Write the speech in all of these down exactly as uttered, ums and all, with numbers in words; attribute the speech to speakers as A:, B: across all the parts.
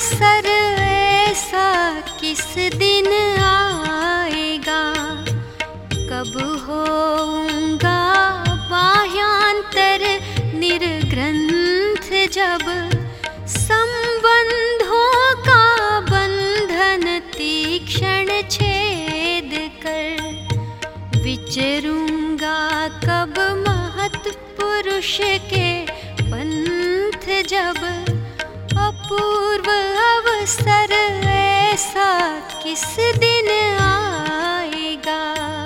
A: अवसर ऐसा किस दिन आएगा, कब होऊंगा बाह्यांतर निर्ग्रंथ, जब संबंधों का बंधन तीक्ष्ण छेद कर विचरूंगा, कब महत् पुरुष के पंथ, जब अपूर्व अवसर ऐसा किस दिन आएगा।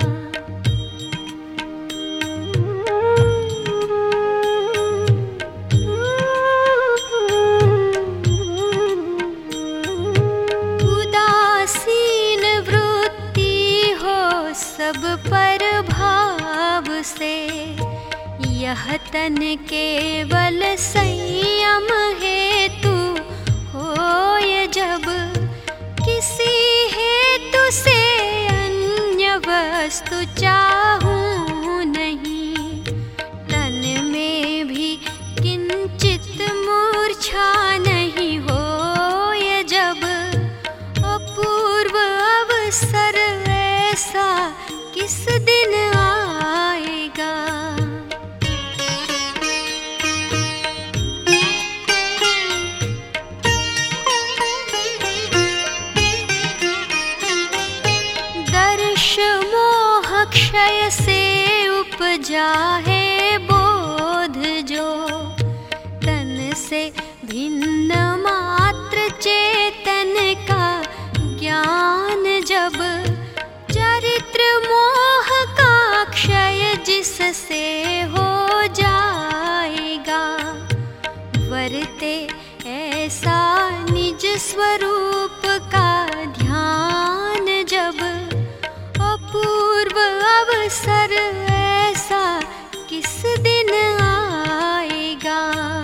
A: उदासीन वृत्ति हो सब पर भाव से, यह तन केवल संयम हेतु होय, जब किसी हेतु से अन्य वस्तु चाहूं नहीं, तन में भी किंचित मूर्छा नहीं होय, जब अपूर्व अवसर ऐसा किस दिन आएगा। क्षय से उपजा है बोध, जो तन से भिन्न मात्र चेतन का ज्ञान, जब चरित्र मोह का क्षय जिससे हो जाएगा, वरते ऐसा निज स्वरूप का ध्यान, जब अपूर्व अवसर ऐसा किस दिन आएगा।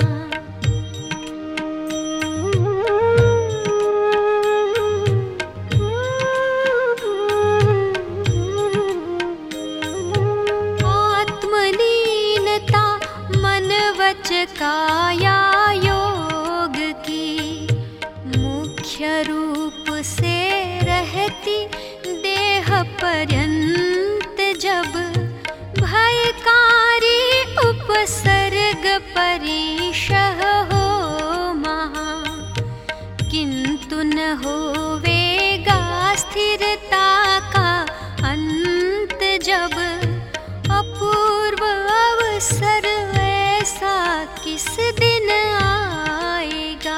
A: आत्मलीनता मन वच काया योग की मुख्य रूप से रहती पर्यंत, जब भयकारी उपसर्ग परिशह हो महा, किंतु न होवेगा स्थिरता का अंत, जब अपूर्व अवसर ऐसा किस दिन आएगा।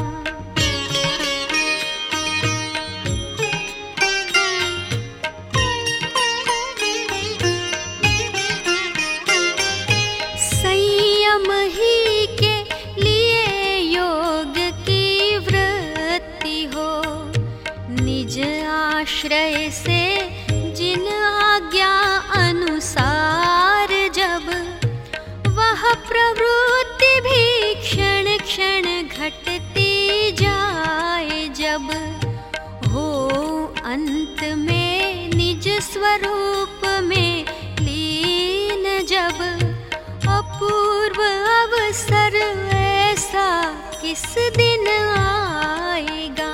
A: आश्रय से जिन आज्ञा अनुसार, जब वह प्रवृत्ति भी क्षण क्षण घटती जाए, जब हो अंत में निज स्वरूप में लीन, जब अपूर्व अवसर ऐसा किस दिन आएगा।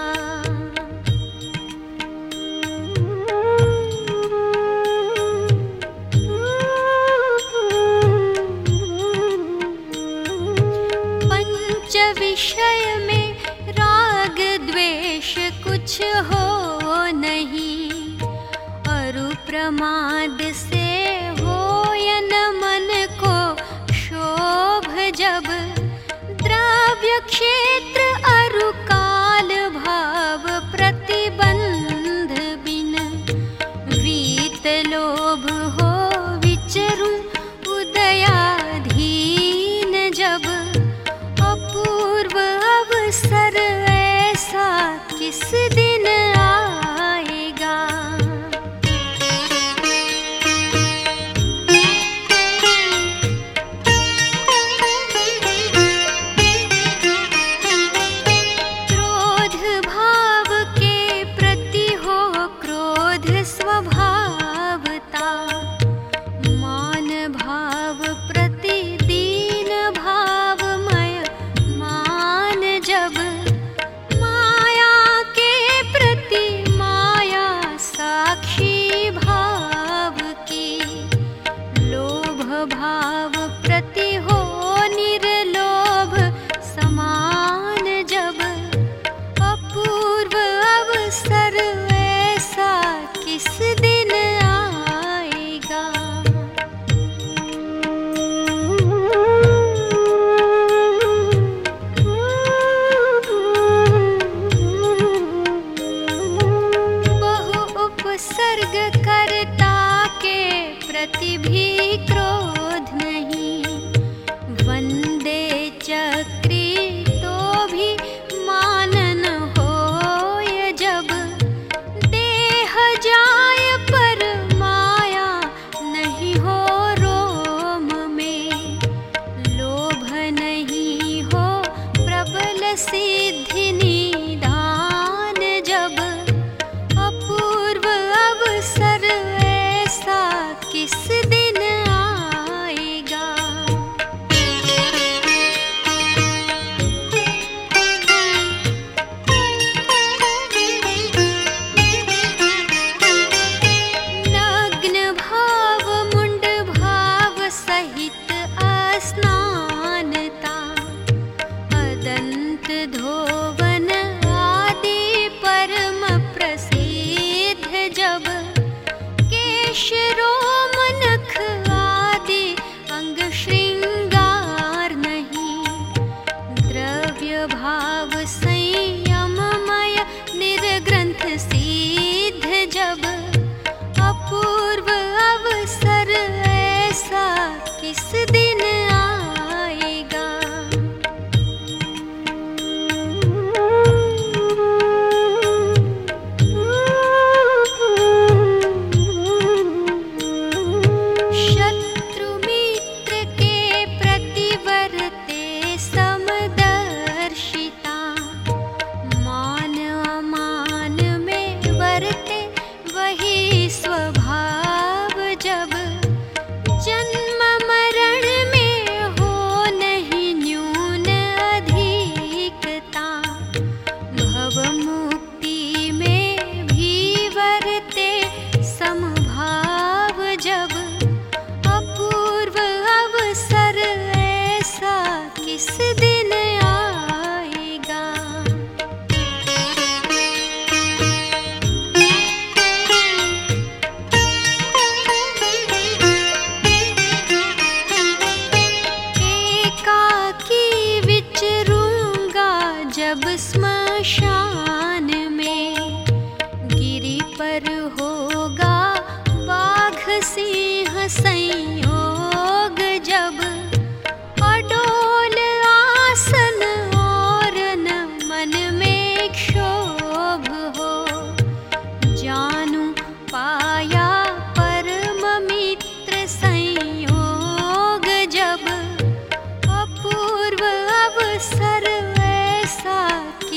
A: विषय में राग द्वेष कुछ हो नहीं, अरु प्रमाद से होयन मन को शोभ, जब द्रव्य क्षेत्र अरु काल भाव प्रतिबंध बिन वीत लोभ हो विचरूं उदयाधीन, जब अपूर्व अवसर ऐसा किस दिन आएगा।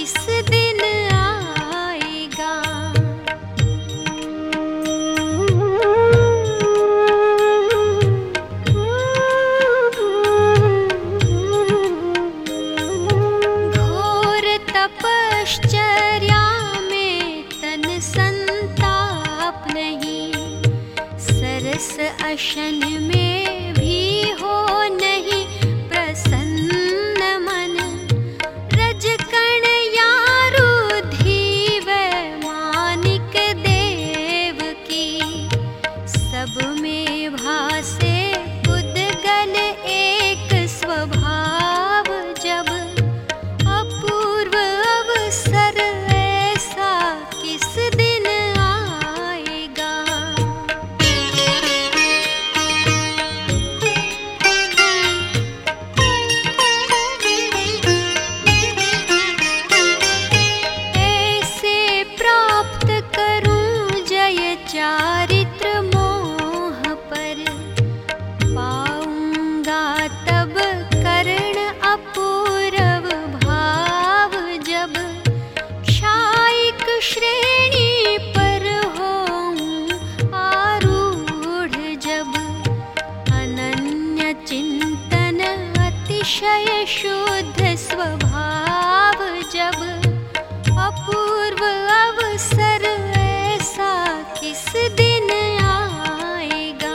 A: किस दिन आएगा। घोर तपश्चर्या में तन संताप नहीं, सरस अशन में भी हो नहीं प्रसन्न मन। रजकण या रुधि वैमानिक देव की, सब में भासे उद्गल एक स्वभाव। जब अपूर्व अवसर ऐसा किस दिन आएगा। ऐसे प्राप्त करूं जय चारित्र मोह पर, पाऊंगा तब कर्ण अपूर्व भाव। जब क्षायिक श्रेणी पर होऊं आरूढ़, जब अनन्य चिंतन अतिशय शुद्ध स्वभाव। जब अपूर्व अवसर ऐसा किस दिन आएगा।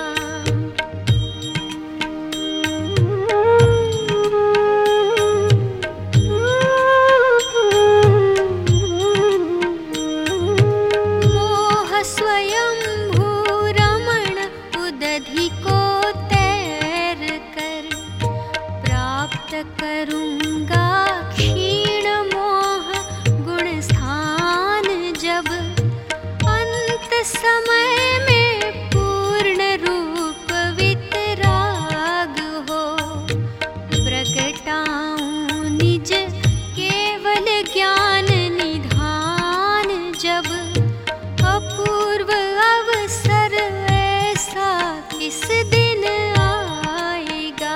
A: मोह स्वयं भूरमण उदधि को तैर कर, प्राप्त करूंगा क्षीण मोह गुण स्थान। जब अंत समय में पूर्ण रूप वितराग हो, प्रगटाऊं निज केवल ज्ञान निधान। जब अपूर्व अवसर ऐसा किस दिन आएगा।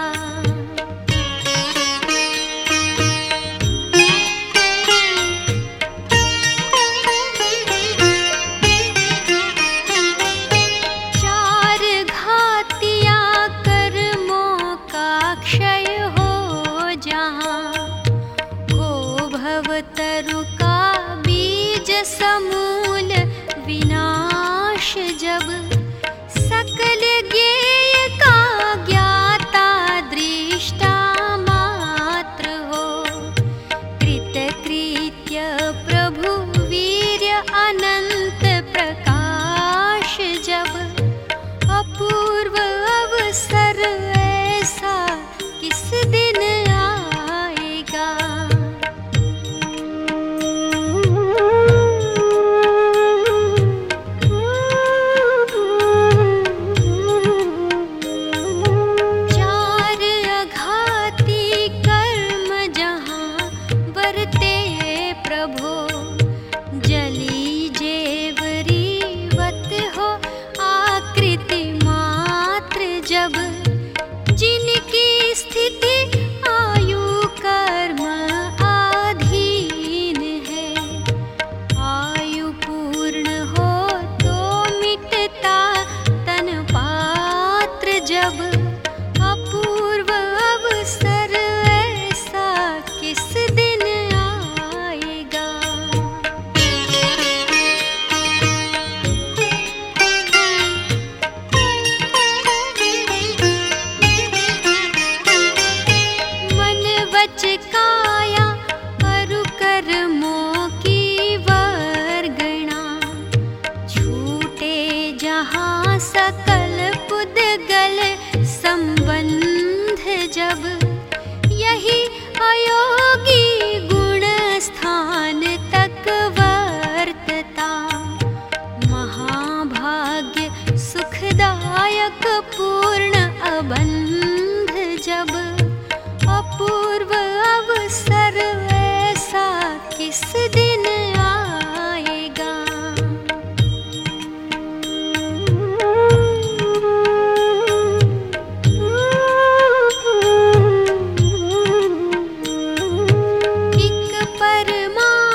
A: चार घातिया कर्मों का क्षय हो जहाँ, हो भवतरु का बीज समूल विनाश। जब सकल ज्ञेय का ज्ञाता दृष्टा मात्र हो, कृतकृत्य प्रभु वीर्य अनंत प्रकाश। जब अपूर्व अवसर ऐसा किस दिन आएगा। चार अघाती कर्म जहाँ बरते प्रभो, जली जेवरी वत हो आकृति मात्र। जब जिनकी स्थिति आयु कर्म अधीन है, आयु पूर्ण हो तो मिटता तन पात्र। जब अपूर्व अवसर ऐसा किस दिन आएगा। मन वच काया अरु कर्मों की वर्गणा, छूटे जहाँ सकल पुद्गल संबंध। जब यही अयोगी गुण स्थान तक वर्तता, महाभाग्य सुखदायक पूर्ण अबंध। जब अपूर्व अवसर ऐसा किस दिन आएगा। एक परमा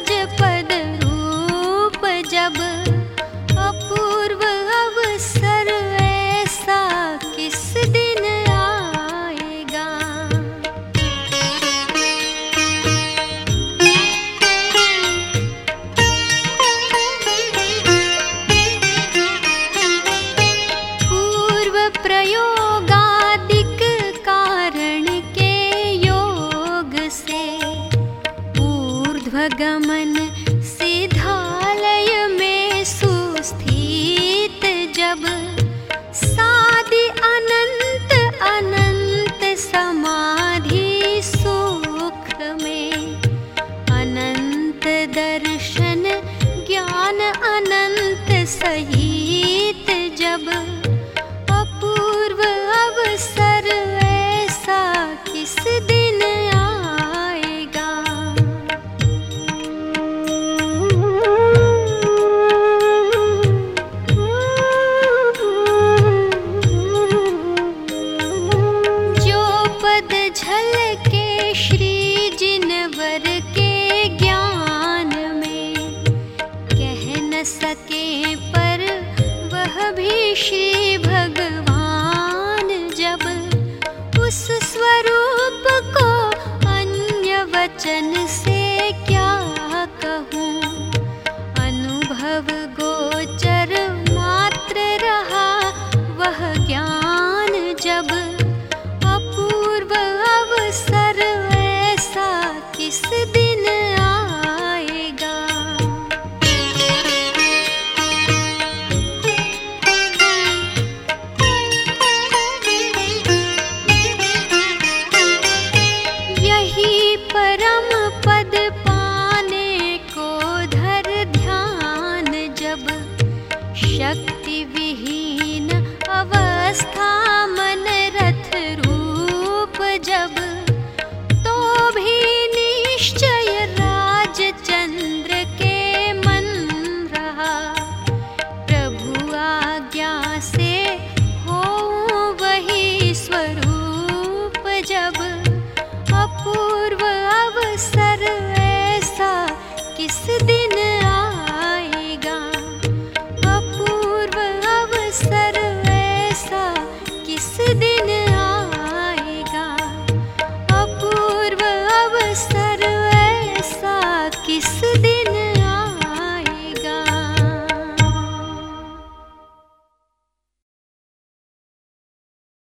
A: सहज पद रूप जब, अपूर्व अवसर ऐसा किस दिन आएगा। पूर्व प्रयोगादिक कारण के योग से ऊर्ध्वगमन सिद्धालय में सुस्थित जब, सादि अनंत अनंत समाधि सुख में, अनंत दर्शन ज्ञान अनंत सहित जब, अपूर्व अवसर ऐसा किस दिन आएगा। जो पद झलके श्री जिनवर के ज्ञान में, कह न सके पर वह भी श्री भगवान जब, उस स्वरूप को अन्य वचन से क्या कहूँ। अनुभव गोचर मात्र रहा वह ज्ञान जब, अपूर्व अवसर ऐसा किस दिन आएगा। यही परम पद पाने को धर ध्यान जब, शक्ति विहीन अवस्था मन रथ रूप जब, तो भी निश्चय राजचंद्र के मन रहा। प्रभु आज्ञा से हो वही स्वरूप जब, अपूर्व अवसर ऐसा किस दिन